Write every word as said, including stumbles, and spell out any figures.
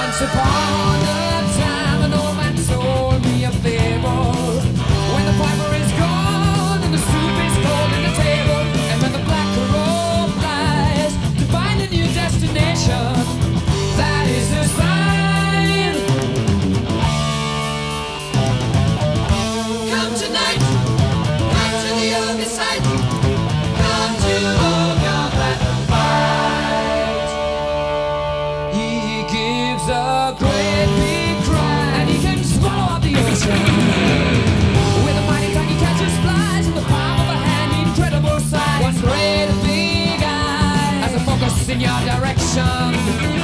Once upon a time, an old man told me a fable. When the piper is gone and the soup is cold in the table, and when the black crow flies to find a new destination, that is the sign. Come tonight, come to the other side, come to hold your black fight. He gives a great big cry, and he can swallow up the ocean. With a mighty tongue he catches flies in the palm of a hand, incredible size. One great big eye has a focus in your direction.